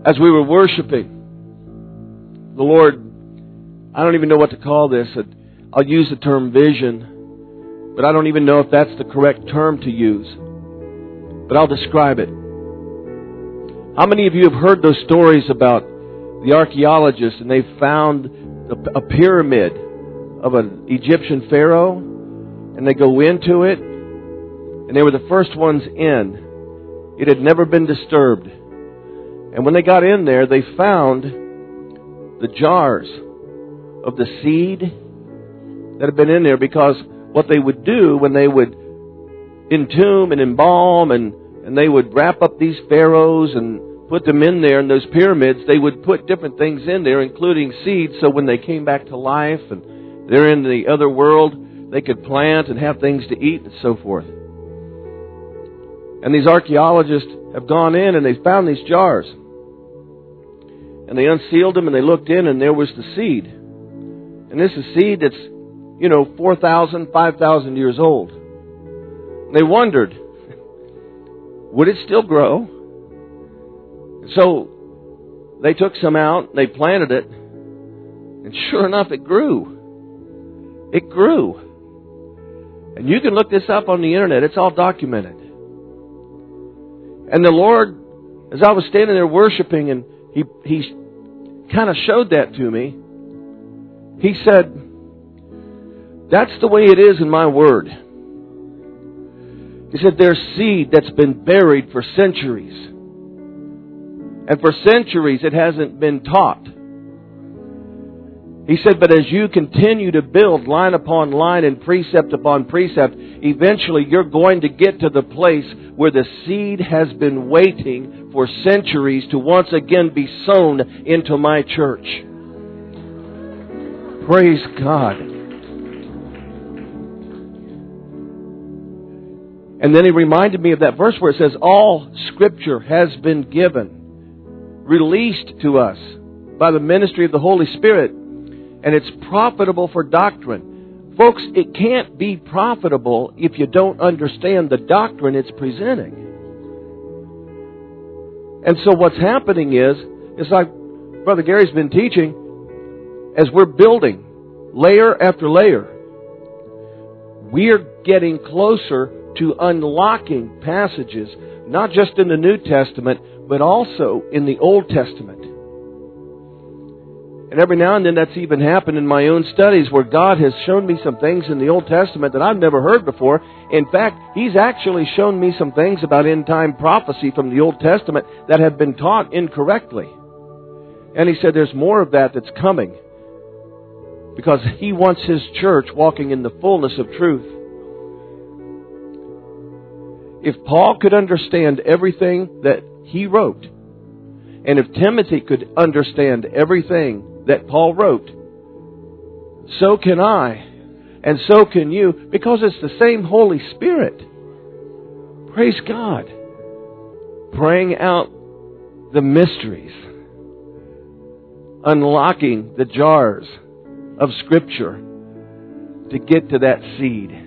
As we were worshiping, the Lord, I don't even know what to call this. I'll use the term vision, but I don't even know if that's the correct term to use. But I'll describe it. How many of you have heard those stories about the archaeologists and they found a pyramid of an Egyptian pharaoh, and they go into it, and they were the first ones in. It had never been disturbed. And when they got in there, they found the jars of the seed that had been in there, because what they would do when they would entomb and embalm and they would wrap up these pharaohs and put them in there in those pyramids, they would put different things in there, including seeds, so when they came back to life and they're in the other world, they could plant and have things to eat and so forth. And these archaeologists have gone in and they found these jars. And they unsealed them and they looked in, and there was the seed. And this is seed that's, 4,000, 5,000 years old. And they wondered, would it still grow? So they took some out, they planted it, and sure enough, it grew. It grew. And you can look this up on the internet. It's all documented. And the Lord, as I was standing there worshiping, and He kind of showed that to me. He said, that's the way it is in my Word. He said, there's seed that's been buried for centuries. And for centuries it hasn't been taught. He said, but as you continue to build line upon line and precept upon precept, eventually you're going to get to the place where the seed has been waiting for centuries to once again be sown into my church. Praise God. And then He reminded me of that verse where it says, all Scripture has been given, released to us by the ministry of the Holy Spirit, and it's profitable for doctrine. Folks, it can't be profitable if you don't understand the doctrine it's presenting. And so what's happening is, it's like Brother Gary's been teaching, as we're building layer after layer, we're getting closer to unlocking passages, not just in the New Testament, but also in the Old Testament. And every now and then that's even happened in my own studies, where God has shown me some things in the Old Testament that I've never heard before. In fact, He's actually shown me some things about end-time prophecy from the Old Testament that have been taught incorrectly. And He said there's more of that that's coming, because He wants His church walking in the fullness of truth. If Paul could understand everything that he wrote, and if Timothy could understand everything that Paul wrote, so can I, and so can you, because it's the same Holy Spirit. Praise God. Praying out the mysteries, unlocking the jars of Scripture to get to that seed.